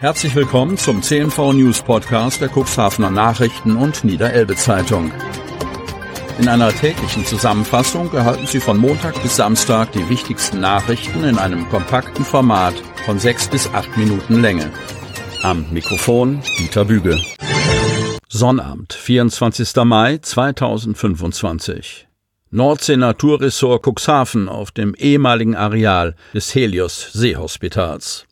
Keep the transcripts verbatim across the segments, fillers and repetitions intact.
Herzlich willkommen zum C N V News Podcast der Cuxhavener Nachrichten und Niederelbe Zeitung. In einer täglichen Zusammenfassung erhalten Sie von Montag bis Samstag die wichtigsten Nachrichten in einem kompakten Format von sechs bis acht Minuten Länge. Am Mikrofon Dieter Büge. Sonnabend, vierundzwanzigster Mai zweitausendfünfundzwanzig. Nordsee Naturressort Cuxhaven auf dem ehemaligen Areal des Helios Seehospitals.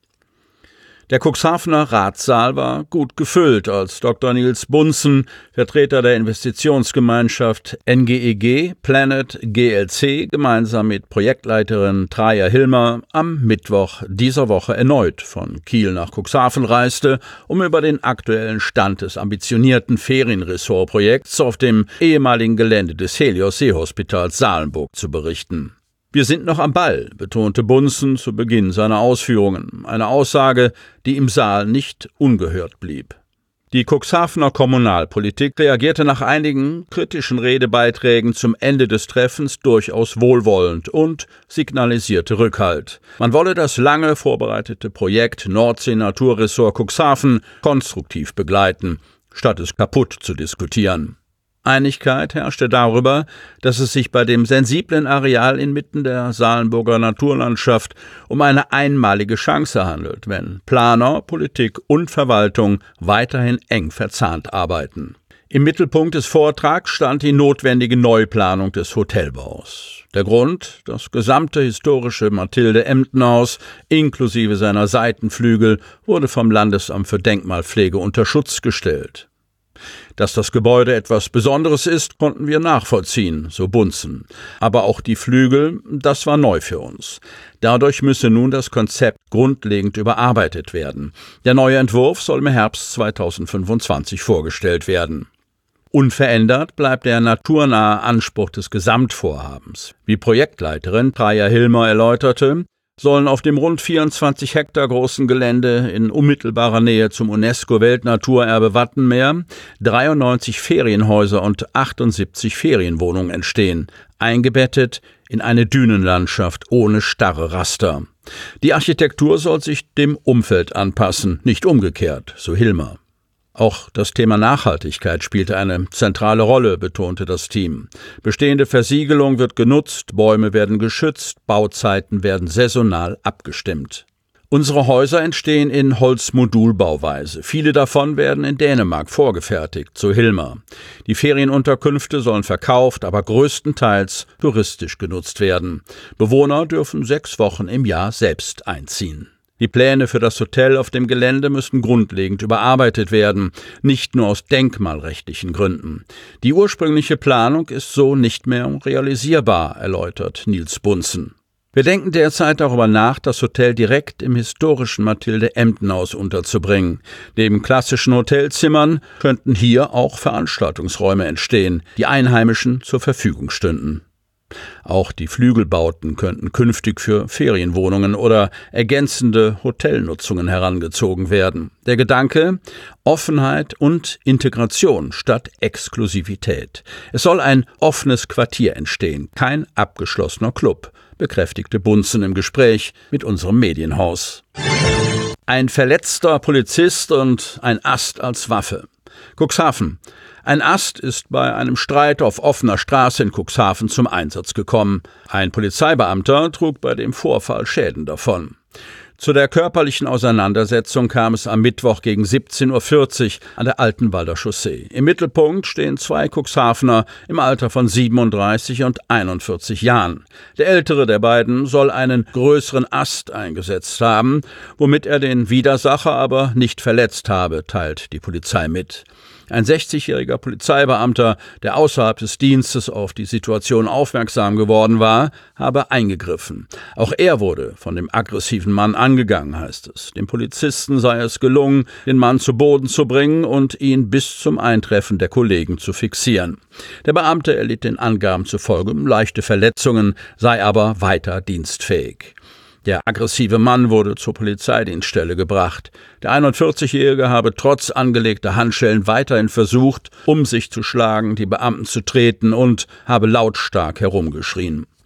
Der Cuxhavener Ratssaal war gut gefüllt, als Doktor Nils Bunzen, Vertreter der Investitionsgemeinschaft N G E G Planet G L C, gemeinsam mit Projektleiterin Traja Hilmer am Mittwoch dieser Woche erneut von Kiel nach Cuxhaven reiste, um über den aktuellen Stand des ambitionierten Ferienressortprojekts auf dem ehemaligen Gelände des Helios Seehospitals Salenburg zu berichten. Wir sind noch am Ball, betonte Bunzen zu Beginn seiner Ausführungen, eine Aussage, die im Saal nicht ungehört blieb. Die Cuxhavener Kommunalpolitik reagierte nach einigen kritischen Redebeiträgen zum Ende des Treffens durchaus wohlwollend und signalisierte Rückhalt. Man wolle das lange vorbereitete Projekt Nordsee Naturressort Cuxhaven konstruktiv begleiten, statt es kaputt zu diskutieren. Einigkeit herrschte darüber, dass es sich bei dem sensiblen Areal inmitten der Salenburger Naturlandschaft um eine einmalige Chance handelt, wenn Planer, Politik und Verwaltung weiterhin eng verzahnt arbeiten. Im Mittelpunkt des Vortrags stand die notwendige Neuplanung des Hotelbaus. Der Grund: das gesamte historische Mathilde-Emden-Haus inklusive seiner Seitenflügel wurde vom Landesamt für Denkmalpflege unter Schutz gestellt. Dass das Gebäude etwas Besonderes ist, konnten wir nachvollziehen, so Bunzen. Aber auch die Flügel, das war neu für uns. Dadurch müsse nun das Konzept grundlegend überarbeitet werden. Der neue Entwurf soll im Herbst zweitausendfünfundzwanzig vorgestellt werden. Unverändert bleibt der naturnahe Anspruch des Gesamtvorhabens. Wie Projektleiterin Traja Hilmer erläuterte, sollen auf dem rund vierundzwanzig Hektar großen Gelände in unmittelbarer Nähe zum UNESCO-Weltnaturerbe Wattenmeer dreiundneunzig Ferienhäuser und achtundsiebzig Ferienwohnungen entstehen, eingebettet in eine Dünenlandschaft ohne starre Raster. Die Architektur soll sich dem Umfeld anpassen, nicht umgekehrt, so Hilmer. Auch das Thema Nachhaltigkeit spielte eine zentrale Rolle, betonte das Team. Bestehende Versiegelung wird genutzt, Bäume werden geschützt, Bauzeiten werden saisonal abgestimmt. Unsere Häuser entstehen in Holzmodulbauweise. Viele davon werden in Dänemark vorgefertigt, so Hilmer. Die Ferienunterkünfte sollen verkauft, aber größtenteils touristisch genutzt werden. Bewohner dürfen sechs Wochen im Jahr selbst einziehen. Die Pläne für das Hotel auf dem Gelände müssten grundlegend überarbeitet werden, nicht nur aus denkmalrechtlichen Gründen. Die ursprüngliche Planung ist so nicht mehr realisierbar, erläutert Nils Bunzen. Wir denken derzeit darüber nach, das Hotel direkt im historischen Mathilde-Emden-Haus unterzubringen. Neben klassischen Hotelzimmern könnten hier auch Veranstaltungsräume entstehen, die Einheimischen zur Verfügung stünden. Auch die Flügelbauten könnten künftig für Ferienwohnungen oder ergänzende Hotelnutzungen herangezogen werden. Der Gedanke: Offenheit und Integration statt Exklusivität. Es soll ein offenes Quartier entstehen, kein abgeschlossener Club, bekräftigte Bunzen im Gespräch mit unserem Medienhaus. Ein verletzter Polizist und ein Ast als Waffe. Cuxhaven. Ein Ast ist bei einem Streit auf offener Straße in Cuxhaven zum Einsatz gekommen. Ein Polizeibeamter trug bei dem Vorfall Schäden davon. Zu der körperlichen Auseinandersetzung kam es am Mittwoch gegen siebzehn Uhr vierzig an der Altenwalder Chaussee. Im Mittelpunkt stehen zwei Cuxhavener im Alter von siebenunddreißig und einundvierzig Jahren. Der ältere der beiden soll einen größeren Ast eingesetzt haben, womit er den Widersacher aber nicht verletzt habe, teilt die Polizei mit. Ein sechzigjähriger Polizeibeamter, der außerhalb des Dienstes auf die Situation aufmerksam geworden war, habe eingegriffen. Auch er wurde von dem aggressiven Mann angegangen, heißt es. Dem Polizisten sei es gelungen, den Mann zu Boden zu bringen und ihn bis zum Eintreffen der Kollegen zu fixieren. Der Beamte erlitt den Angaben zufolge leichte Verletzungen, sei aber weiter dienstfähig. Der aggressive Mann wurde zur Polizeidienststelle gebracht. Der einundvierzigjährige habe trotz angelegter Handschellen weiterhin versucht, um sich zu schlagen, die Beamten zu treten und habe lautstark herumgeschrien.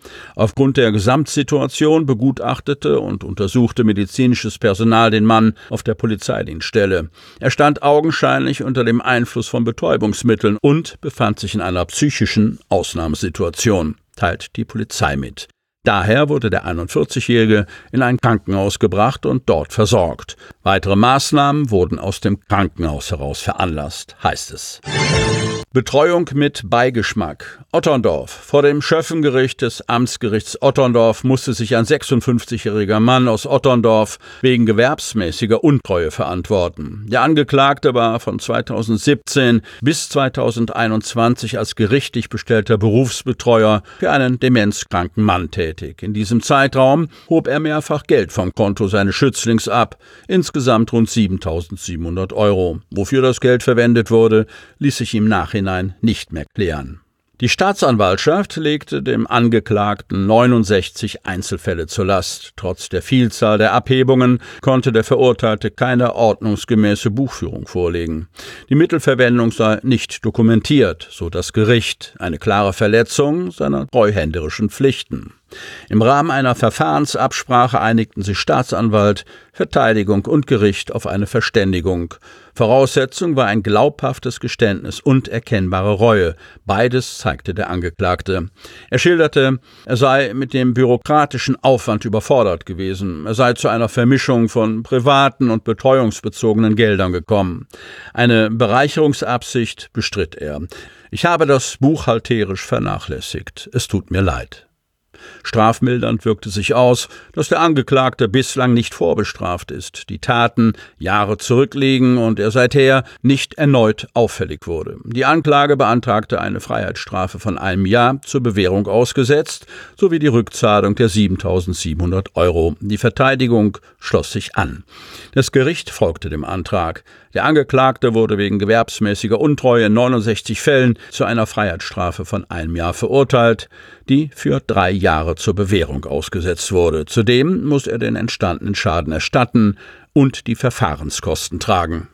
Aufgrund der Gesamtsituation begutachtete und untersuchte medizinisches Personal den Mann auf der Polizeidienststelle. Er stand augenscheinlich unter dem Einfluss von Betäubungsmitteln und befand sich in einer psychischen Ausnahmesituation, teilt die Polizei mit. Daher wurde der einundvierzigjährige in ein Krankenhaus gebracht und dort versorgt. Weitere Maßnahmen wurden aus dem Krankenhaus heraus veranlasst, heißt es. Betreuung mit Beigeschmack. Otterndorf. Vor dem Schöffengericht des Amtsgerichts Otterndorf musste sich ein sechsundfünfzigjähriger Mann aus Otterndorf wegen gewerbsmäßiger Untreue verantworten. Der Angeklagte war von zweitausendsiebzehn bis zweitausendeinundzwanzig als gerichtlich bestellter Berufsbetreuer für einen demenzkranken Mann tätig. In diesem Zeitraum hob er mehrfach Geld vom Konto seines Schützlings ab, insgesamt rund siebentausendsiebenhundert Euro. Wofür das Geld verwendet wurde, ließ sich im Nachhinein nicht mehr klären. Die Staatsanwaltschaft legte dem Angeklagten neunundsechzig Einzelfälle zur Last. Trotz der Vielzahl der Abhebungen konnte der Verurteilte keine ordnungsgemäße Buchführung vorlegen. Die Mittelverwendung sei nicht dokumentiert, so das Gericht, eine klare Verletzung seiner treuhänderischen Pflichten. Im Rahmen einer Verfahrensabsprache einigten sich Staatsanwalt, Verteidigung und Gericht auf eine Verständigung. Voraussetzung war ein glaubhaftes Geständnis und erkennbare Reue. Beides zeigte der Angeklagte. Er schilderte, er sei mit dem bürokratischen Aufwand überfordert gewesen. Er sei zu einer Vermischung von privaten und betreuungsbezogenen Geldern gekommen. Eine Bereicherungsabsicht bestritt er. Ich habe das buchhalterisch vernachlässigt. Es tut mir leid. Strafmildernd wirkte sich aus, dass der Angeklagte bislang nicht vorbestraft ist, die Taten Jahre zurückliegen und er seither nicht erneut auffällig wurde. Die Anklage beantragte eine Freiheitsstrafe von einem Jahr zur Bewährung ausgesetzt, sowie die Rückzahlung der siebentausendsiebenhundert Euro. Die Verteidigung schloss sich an. Das Gericht folgte dem Antrag. Der Angeklagte wurde wegen gewerbsmäßiger Untreue in neunundsechzig Fällen zu einer Freiheitsstrafe von einem Jahr verurteilt, die für drei Jahre zur Bewährung ausgesetzt wurde. Zudem muss er den entstandenen Schaden erstatten und die Verfahrenskosten tragen.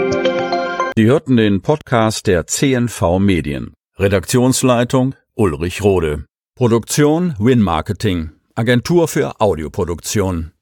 Sie hörten den Podcast der C N V Medien. Redaktionsleitung Ulrich Rode. Produktion Win Marketing, Agentur für Audioproduktion.